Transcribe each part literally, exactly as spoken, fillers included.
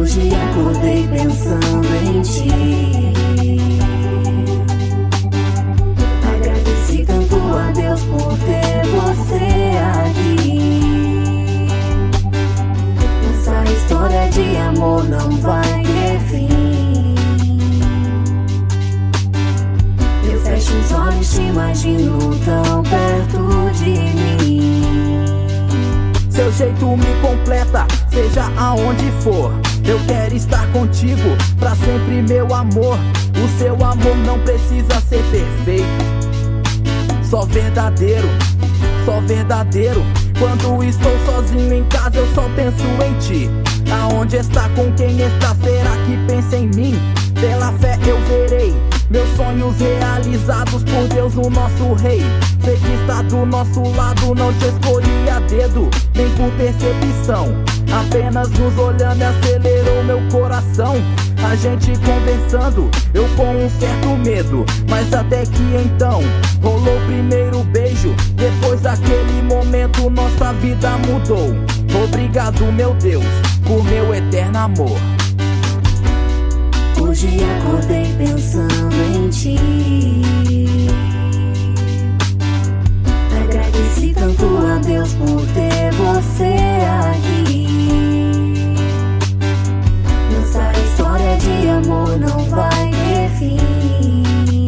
Hoje acordei pensando em ti. Agradeci tanto a Deus por ter você aqui. Nossa história de amor não vai ter fim. Eu fecho os olhos, te imagino tão perto de mim. Seu jeito me completa, seja aonde for. Eu quero estar contigo, pra sempre, meu amor. O seu amor não precisa ser perfeito, só verdadeiro, só verdadeiro. Quando estou sozinho em casa eu só penso em ti. Aonde está, com quem está, será que pensa em mim? Pela fé eu verei meus sonhos realizados por Deus, o nosso rei. Sei que está do nosso lado, não te escolhi a dedo, nem por percepção. Apenas nos olhando acelerou meu coração. A gente conversando, eu com um certo medo, mas até que então rolou o primeiro beijo. Depois daquele momento nossa vida mudou. Obrigado, meu Deus, por meu eterno amor. Hoje acordei pensando em ti. Agradeci tanto a Deus por ter você aqui. Nossa história de amor não vai ter fim.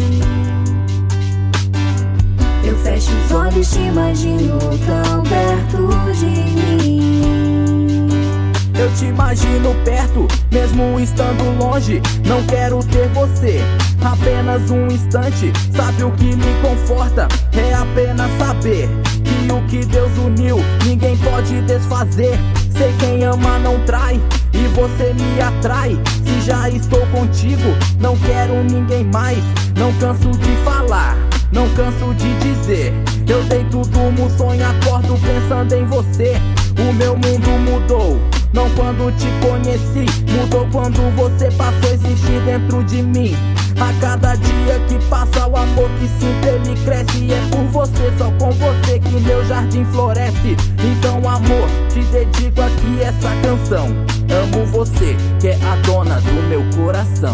Eu fecho os olhos, te imagino tão perto de mim. Eu te imagino perto, mesmo estando longe. Não quero ter você apenas um instante. Sabe o que me conforta? É apenas saber que o que Deus uniu ninguém pode desfazer. Sei quem ama não trai, e você me atrai. Se já estou contigo, não quero ninguém mais. Não canso de falar, não canso de dizer. Eu deito, durmo, sonho, acordo pensando em você. O meu mundo mudou, não quando te conheci, mudou quando você passou a existir dentro de mim. A cada dia que passa o amor que sinto ele cresce. E é por você, só com você que meu jardim floresce. Então amor, te dedico aqui essa canção. Amo você, que é a dona do meu coração.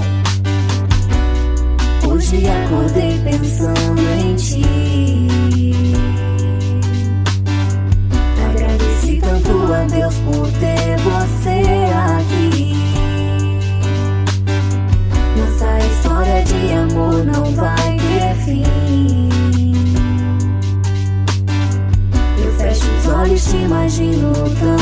Hoje acordei pensando em ti. Agradeci tanto a Deus por ter você aqui. Nossa história de amor não vai ter fim. Eu fecho os olhos, te imagino tão